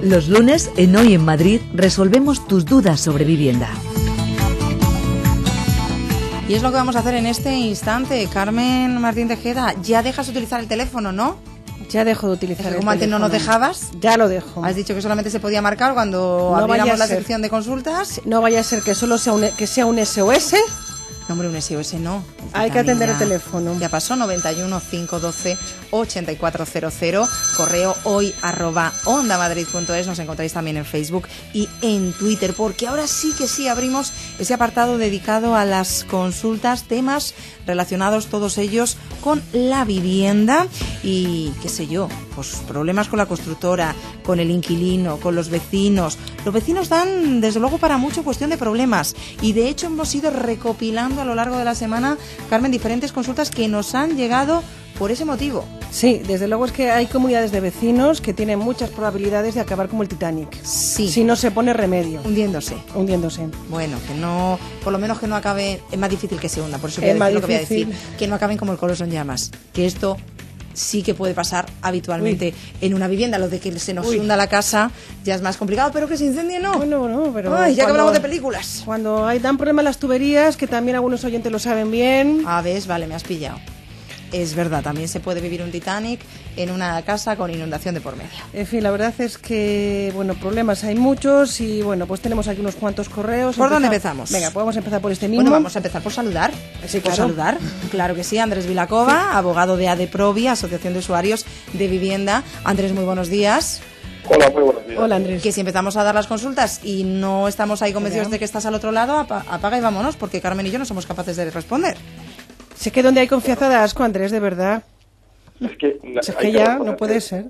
Los lunes, en Hoy en Madrid, resolvemos tus dudas sobre vivienda. Y es lo que vamos a hacer en este instante. Carmen Martín Tejeda, ya dejas de utilizar el teléfono, ¿no? Ya dejo de utilizar el teléfono. ¿Como antes no nos dejabas? Ya lo dejo. Has dicho que solamente se podía marcar cuando abriéramos la sección de consultas. No vaya a ser que solo sea un SOS. No, hombre, un SOS no. Hay que atender el teléfono. Ya pasó, 91 512 8400, correo hoy@ondamadrid.es. Nos encontráis también en Facebook y en Twitter, porque ahora sí que sí abrimos ese apartado dedicado a las consultas, temas relacionados todos ellos con la vivienda y, qué sé yo, pues problemas con la constructora, con el inquilino, con los vecinos. Los vecinos dan, desde luego, para mucho cuestión de problemas, y de hecho hemos ido recopilando a lo largo de la semana, Carmen, diferentes consultas que nos han llegado por ese motivo. Sí, desde luego es que hay comunidades de vecinos que tienen muchas probabilidades de acabar como el Titanic. Sí. Si no se pone remedio. Hundiéndose. Bueno, que no, por lo menos que no acabe, es más difícil que se hunda, por eso voy a decir lo que voy a decir, que no acaben como el Coloso en llamas, que esto sí que puede pasar habitualmente en una vivienda. Lo de que se nos hunda la casa ya es más complicado, pero que se incendie no. Bueno, pero... Ay, ya que hablamos de películas. Cuando dan problemas las tuberías, que también algunos oyentes lo saben bien. Ah, ¿ves? Vale, me has pillado. Es verdad, también se puede vivir un Titanic en una casa con inundación de por medio. En fin, la verdad es que, problemas hay muchos y, pues tenemos aquí unos cuantos correos. ¿Por dónde empezamos? Venga, podemos empezar por este mismo. Bueno, vamos a empezar por saludar. Sí, por saludar. Claro que sí, Andrés Vilacova, abogado de ADEPROVI, Asociación de Usuarios de Vivienda. Andrés, muy buenos días. Hola, muy buenos días. Hola, Andrés. Que si empezamos a dar las consultas y no estamos ahí convencidos de que estás al otro lado, apaga y vámonos, porque Carmen y yo no somos capaces de responder. Sé que donde hay confianza da asco, Andrés, de verdad. Es que ya no puede ser.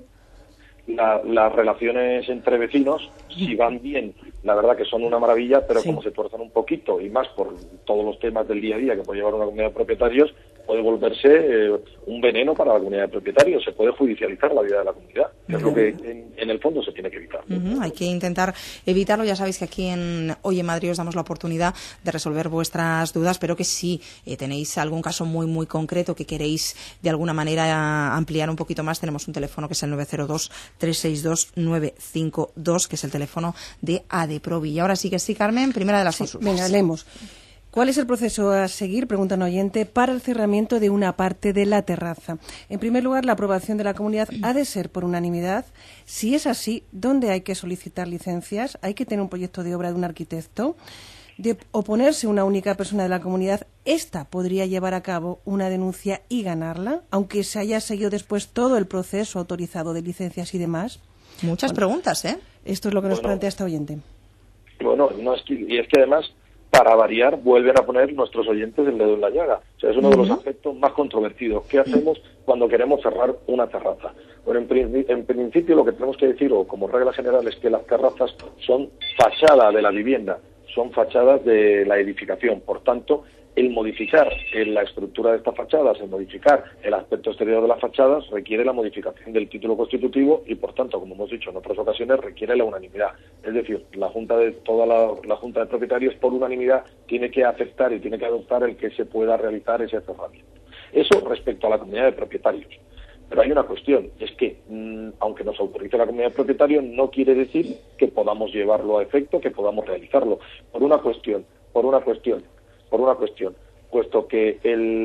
Las relaciones entre vecinos, si van bien, la verdad que son una maravilla, pero como se tuerzan un poquito, y más por todos los temas del día a día que puede llevar una comunidad de propietarios, puede volverse un veneno para la comunidad de propietarios. Se puede judicializar la vida de la comunidad, que es lo que en el fondo se tiene que evitar. Hay que intentar evitarlo. Ya sabéis que aquí en Hoy en Madrid os damos la oportunidad de resolver vuestras dudas, pero que si tenéis algún caso muy, muy concreto que queréis de alguna manera ampliar un poquito más, tenemos un teléfono que es el 902-362-952, que es el teléfono de ADEPROVI. Y ahora sí que sí, Carmen, primera de las consultas. Venga, leemos. ¿Cuál es el proceso a seguir, pregunta un oyente, para el cerramiento de una parte de la terraza? En primer lugar, la aprobación de la comunidad ha de ser por unanimidad. Si es así, ¿dónde hay que solicitar licencias? ¿Hay que tener un proyecto de obra de un arquitecto? De oponerse una única persona de la comunidad, esta podría llevar a cabo una denuncia y ganarla, aunque se haya seguido después todo el proceso autorizado de licencias y demás. Muchas preguntas, ¿eh? Esto es lo que nos plantea este oyente. Y es que además, para variar, vuelven a poner nuestros oyentes el dedo en la llaga. O sea, es uno de los aspectos más controvertidos. ¿Qué hacemos cuando queremos cerrar una terraza? Bueno, en principio lo que tenemos que decir, o como regla general, es que las terrazas son fachada de la vivienda, son fachadas de la edificación. Por tanto, el modificar la estructura de estas fachadas, el modificar el aspecto exterior de las fachadas, requiere la modificación del título constitutivo y, por tanto, como hemos dicho en otras ocasiones, requiere la unanimidad. Es decir, la Junta de Propietarios, por unanimidad, tiene que aceptar y tiene que adoptar el que se pueda realizar ese cerramiento. Eso respecto a la comunidad de propietarios. Pero hay una cuestión, es que aunque nos autorice la comunidad de propietarios, no quiere decir que podamos llevarlo a efecto, que podamos realizarlo. Por una cuestión, puesto que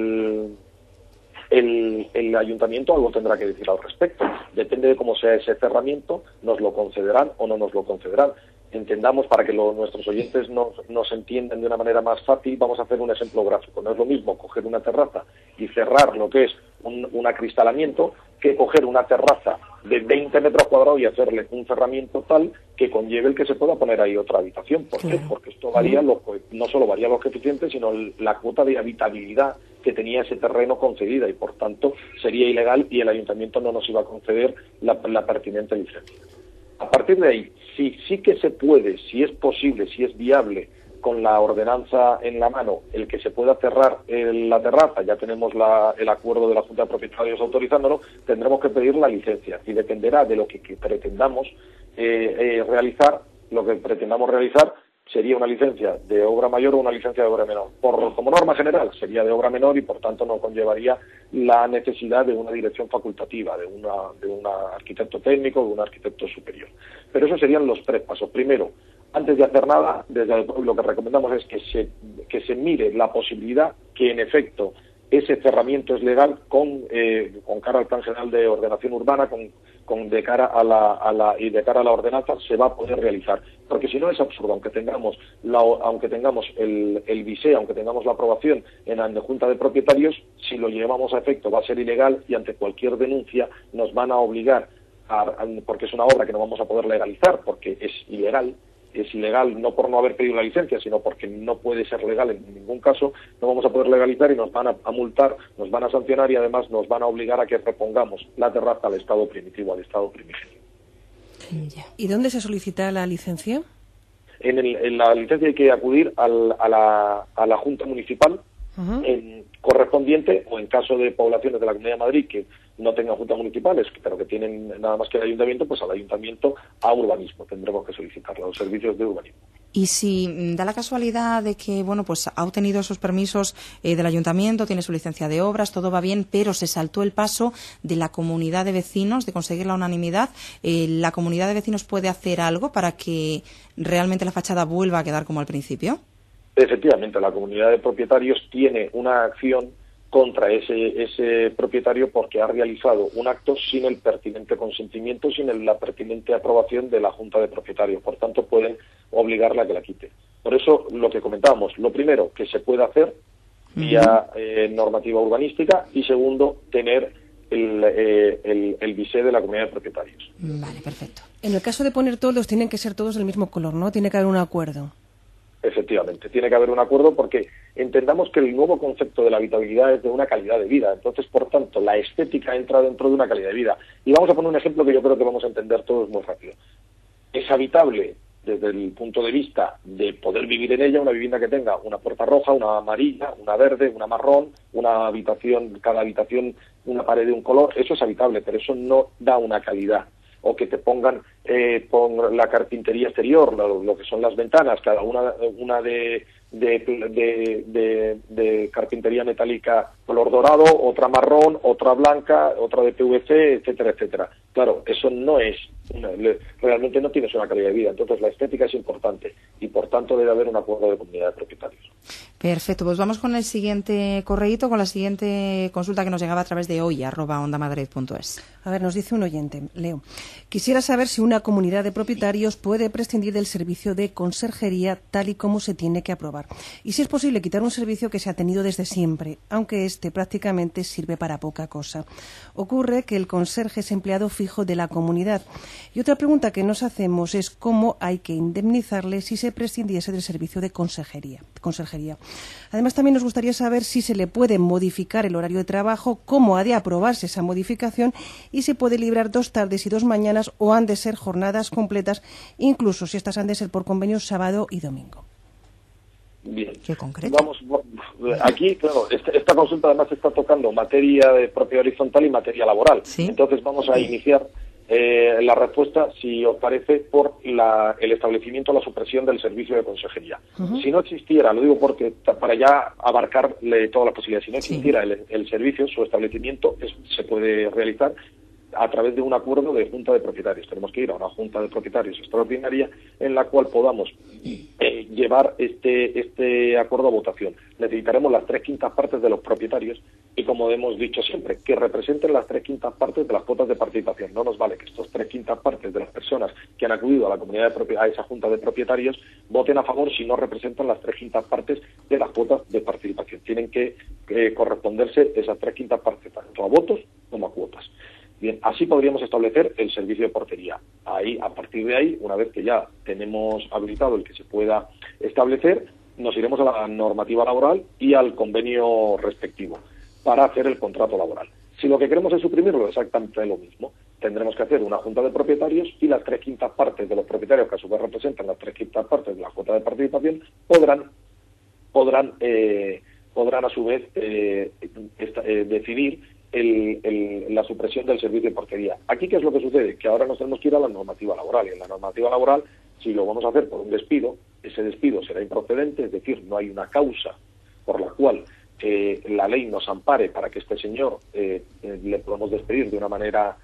el ayuntamiento algo tendrá que decir al respecto. Depende de cómo sea ese cerramiento, nos lo concederán o no nos lo concederán. Entendamos, para que nuestros oyentes nos entiendan de una manera más fácil, vamos a hacer un ejemplo gráfico. No es lo mismo coger una terraza y cerrar lo que es un acristalamiento que coger una terraza de 20 metros cuadrados y hacerle un cerramiento tal que conlleve el que se pueda poner ahí otra habitación. ¿Por qué? Porque esto varía, no solo varía los coeficientes, sino la cuota de habitabilidad que tenía ese terreno concedida, y por tanto sería ilegal y el ayuntamiento no nos iba a conceder la pertinente licencia. A partir de ahí, sí que se puede, si es posible, si es viable, con la ordenanza en la mano, el que se pueda cerrar la terraza, ya tenemos el acuerdo de la Junta de Propietarios autorizándolo, tendremos que pedir la licencia y dependerá de lo que pretendamos realizar, sería una licencia de obra mayor o una licencia de obra menor. Como norma general sería de obra menor y por tanto no conllevaría la necesidad de una dirección facultativa, de un arquitecto técnico o de un arquitecto superior. Pero esos serían los 3 pasos. Primero, antes de hacer nada, desde el pueblo lo que recomendamos es que se mire la posibilidad que en efecto ese cerramiento es legal con cara al Plan General de Ordenación Urbana, de cara a la ordenanza se va a poder realizar, porque si no es absurdo, aunque tengamos el BISE, aunque tengamos la aprobación en la Junta de Propietarios, si lo llevamos a efecto va a ser ilegal y ante cualquier denuncia nos van a obligar porque es una obra que no vamos a poder legalizar porque es ilegal no por no haber pedido la licencia, sino porque no puede ser legal en ningún caso, no vamos a poder legalizar y nos van a multar, nos van a sancionar y además nos van a obligar a que repongamos la terraza al estado primitivo, al estado primigenio. ¿Y dónde se solicita la licencia? En la licencia hay que acudir a la Junta Municipal correspondiente, o en caso de poblaciones de la Comunidad de Madrid que no tengan juntas municipales, pero que tienen nada más que el ayuntamiento, pues al ayuntamiento a urbanismo tendremos que solicitarlo, a los servicios de urbanismo. Y si da la casualidad de que, pues ha obtenido esos permisos del ayuntamiento, tiene su licencia de obras, todo va bien, pero se saltó el paso de la comunidad de vecinos, de conseguir la unanimidad, ¿la comunidad de vecinos puede hacer algo para que realmente la fachada vuelva a quedar como al principio? Efectivamente, la comunidad de propietarios tiene una acción contra ese propietario porque ha realizado un acto sin el pertinente consentimiento, sin la pertinente aprobación de la Junta de Propietarios. Por tanto, pueden obligarla a que la quite. Por eso, lo que comentábamos, lo primero, que se puede hacer vía normativa urbanística y segundo, tener el BISE de la comunidad de propietarios. Vale, perfecto. En el caso de poner toldos, tienen que ser todos del mismo color, ¿no? Tiene que haber un acuerdo. Efectivamente, tiene que haber un acuerdo porque entendamos que el nuevo concepto de la habitabilidad es de una calidad de vida. Entonces, por tanto, la estética entra dentro de una calidad de vida. Y vamos a poner un ejemplo que yo creo que vamos a entender todos muy rápido. Es habitable desde el punto de vista de poder vivir en ella una vivienda que tenga una puerta roja, una amarilla, una verde, una marrón, una habitación, cada habitación una pared de un color. Eso es habitable, pero eso no da una calidad. O que te pongan la carpintería exterior, lo que son las ventanas, cada una de carpintería metálica color dorado, otra marrón, otra blanca, otra de PVC, etcétera, etcétera. Claro, eso no es, realmente no tienes una calidad de vida. Entonces la estética es importante y por tanto debe haber un acuerdo de comunidad de propietarios. Perfecto, pues vamos con el siguiente correíto, con la siguiente consulta que nos llegaba a través de hoy@ondamadrid.es. A ver, nos dice un oyente, Leo. Quisiera saber si una comunidad de propietarios puede prescindir del servicio de conserjería tal y como se tiene que aprobar. Y si es posible quitar un servicio que se ha tenido desde siempre, aunque este prácticamente sirve para poca cosa. Ocurre que el conserje es empleado fijo de la comunidad. Y otra pregunta que nos hacemos es cómo hay que indemnizarle si se prescindiese del servicio de conserjería. Además, también nos gustaría saber si se le puede modificar el horario de trabajo, cómo ha de aprobarse esa modificación y se puede librar 2 tardes y 2 mañanas o han de ser jornadas completas, incluso si estas han de ser por convenio sábado y domingo. Bien. ¿Qué concreto? Aquí, claro, esta consulta además está tocando materia de propiedad horizontal y materia laboral. ¿Sí? Entonces vamos a iniciar la respuesta, si os parece, por el establecimiento o la supresión del servicio de consejería. Si no existiera, lo digo porque para ya abarcar todas las posibilidades, si no existiera el servicio, su establecimiento se puede realizar a través de un acuerdo de junta de propietarios. Tenemos que ir a una junta de propietarios extraordinaria en la cual podamos llevar este acuerdo a votación. Necesitaremos las 3/5 partes de los propietarios y, como hemos dicho siempre, que representen las 3/5 partes de las cuotas de participación. No nos vale que estos 3/5 partes de las personas que han acudido a la comunidad a esa junta de propietarios voten a favor si no representan las 3/5 partes de las cuotas de participación. Tienen que corresponderse esas 3/5 partes tanto a votos como a cuotas. Bien, así podríamos establecer el servicio de portería. A partir de ahí, una vez que ya tenemos habilitado el que se pueda establecer, nos iremos a la normativa laboral y al convenio respectivo para hacer el contrato laboral. Si lo que queremos es suprimirlo, exactamente lo mismo. Tendremos que hacer una junta de propietarios y las 3/5 partes de los propietarios, que a su vez representan las 3/5 partes de la cuota de participación, podrán a su vez decidir la supresión del servicio de portería. Aquí, ¿qué es lo que sucede? Que ahora nos tenemos que ir a la normativa laboral, y en la normativa laboral, si lo vamos a hacer por un despido, ese despido será improcedente, es decir, no hay una causa por la cual la ley nos ampare para que este señor le podamos despedir de una manera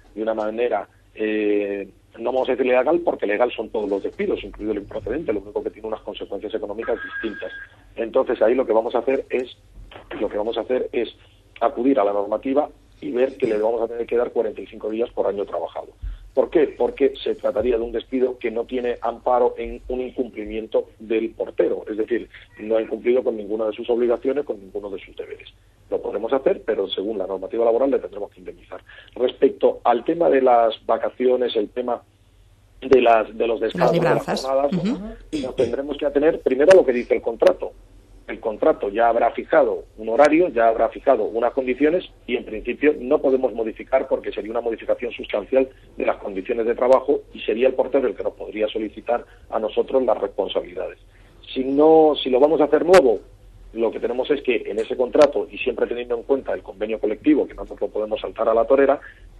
no vamos a decir legal, porque legal son todos los despidos, incluido el improcedente, lo único que tiene unas consecuencias económicas distintas. Entonces ahí lo que vamos a hacer es acudir a la normativa y ver que le vamos a tener que dar 45 días por año trabajado. ¿Por qué? Porque se trataría de un despido que no tiene amparo en un incumplimiento del portero, es decir, no ha incumplido con ninguna de sus obligaciones, con ninguno de sus deberes. Lo podremos hacer, pero según la normativa laboral le tendremos que indemnizar. Respecto al tema de las vacaciones, el tema de los descansos, de las jornadas, nos tendremos que atener primero a lo que dice el contrato. El contrato ya habrá fijado un horario, ya habrá fijado unas condiciones y en principio no podemos modificar porque sería una modificación sustancial de las condiciones de trabajo y sería el portero el que nos podría solicitar a nosotros las responsabilidades. Si lo vamos a hacer nuevo, lo que tenemos es que en ese contrato, y siempre teniendo en cuenta el convenio colectivo, que no nos lo podemos saltar a la torera,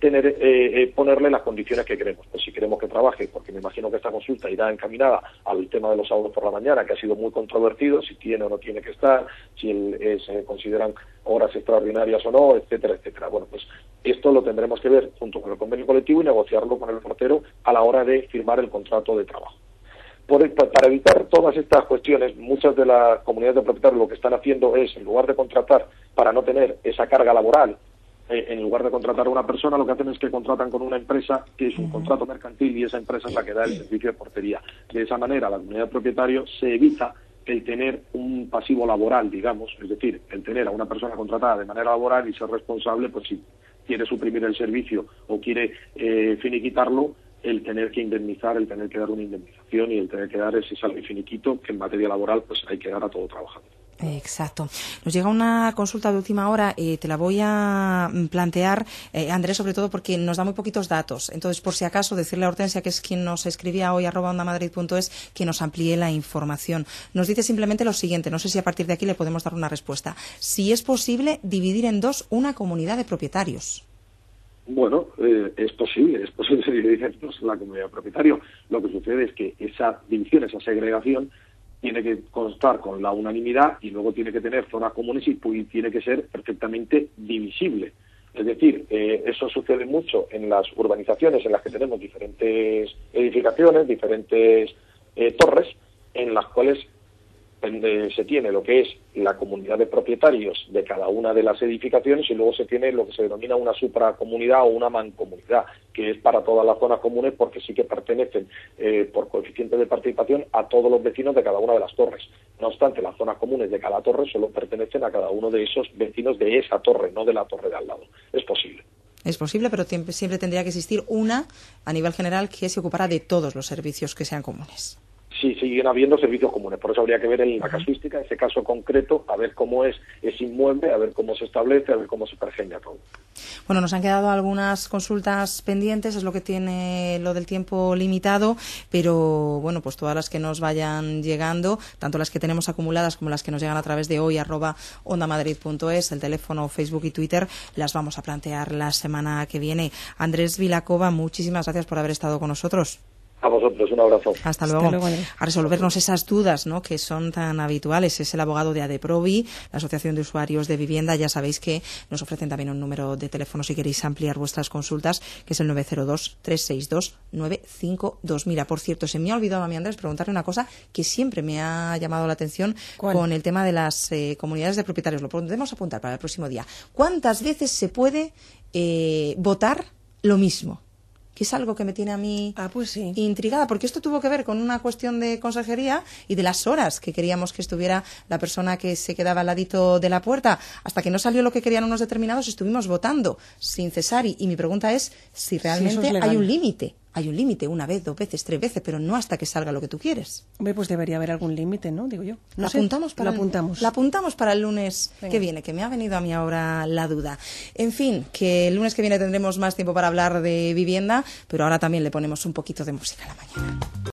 ponerle las condiciones que queremos. Pues si queremos que trabaje, porque me imagino que esta consulta irá encaminada al tema de los sábados por la mañana, que ha sido muy controvertido, si tiene o no tiene que estar, si se consideran horas extraordinarias o no, etcétera, etcétera. Bueno, pues esto lo tendremos que ver junto con el convenio colectivo y negociarlo con el portero a la hora de firmar el contrato de trabajo. Para evitar todas estas cuestiones, muchas de las comunidades de propietarios lo que están haciendo es, en lugar de contratar para no tener esa carga laboral, en lugar de contratar a una persona, lo que hacen es que contratan con una empresa que es un contrato mercantil y esa empresa es la que da el servicio de portería. De esa manera, la comunidad de propietarios se evita el tener un pasivo laboral, digamos, es decir, el tener a una persona contratada de manera laboral y ser responsable, pues si quiere suprimir el servicio o quiere finiquitarlo, el tener que indemnizar, el tener que dar una indemnización y el tener que dar ese saldo finiquito que en materia laboral pues hay que dar a todo trabajador. Exacto. Nos llega una consulta de última hora, te la voy a plantear, Andrés, sobre todo porque nos da muy poquitos datos. Entonces, por si acaso, decirle a Hortensia, que es quien nos escribía hoy, @ondamadrid.es, que nos amplíe la información. Nos dice simplemente lo siguiente, no sé si a partir de aquí le podemos dar una respuesta. Si es posible dividir en dos una comunidad de propietarios. Bueno, es posible dividir en dos la comunidad de propietarios. Lo que sucede es que esa división, esa segregación, tiene que constar con la unanimidad y luego tiene que tener zonas comunes y tiene que ser perfectamente divisible. Es decir, eso sucede mucho en las urbanizaciones en las que tenemos diferentes edificaciones, diferentes torres, en las cuales se tiene lo que es la comunidad de propietarios de cada una de las edificaciones y luego se tiene lo que se denomina una supracomunidad o una mancomunidad, que es para todas las zonas comunes porque sí que pertenecen por coeficiente de participación a todos los vecinos de cada una de las torres. No obstante, las zonas comunes de cada torre solo pertenecen a cada uno de esos vecinos de esa torre, no de la torre de al lado. Es posible. Es posible, pero siempre tendría que existir una a nivel general que se ocupara de todos los servicios que sean comunes. Sí, siguen habiendo servicios comunes, por eso habría que ver en la casuística, ese caso concreto, a ver cómo es ese inmueble, a ver cómo se establece, a ver cómo se pergeña todo. Bueno, nos han quedado algunas consultas pendientes, es lo que tiene lo del tiempo limitado, pero bueno, pues todas las que nos vayan llegando, tanto las que tenemos acumuladas como las que nos llegan a través de hoy, @ondamadrid.es, el teléfono, Facebook y Twitter, las vamos a plantear la semana que viene. Andrés Vilacova, muchísimas gracias por haber estado con nosotros. A vosotros, un abrazo. Hasta luego. A resolvernos esas dudas, ¿no?, que son tan habituales. Es el abogado de ADEPROVI, la Asociación de Usuarios de Vivienda. Ya sabéis que nos ofrecen también un número de teléfono si queréis ampliar vuestras consultas, que es el 902-362-952. Mira, por cierto, se me ha olvidado a mí, Andrés, preguntarle una cosa que siempre me ha llamado la atención. ¿Cuál? Con el tema de las comunidades de propietarios. Lo podemos apuntar para el próximo día. ¿Cuántas veces se puede votar lo mismo? Que es algo que me tiene a mí intrigada, porque esto tuvo que ver con una cuestión de consejería y de las horas que queríamos que estuviera la persona que se quedaba al ladito de la puerta. Hasta que no salió lo que querían unos determinados, estuvimos votando sin cesar. Y mi pregunta es si realmente hay un límite. Hay un límite, una vez, 2 veces, 3 veces, pero no hasta que salga lo que tú quieres. Hombre, pues debería haber algún límite, ¿no? Digo yo. La apuntamos para el lunes que viene, que me ha venido a mí ahora la duda. En fin, que el lunes que viene tendremos más tiempo para hablar de vivienda, pero ahora también le ponemos un poquito de música a la mañana.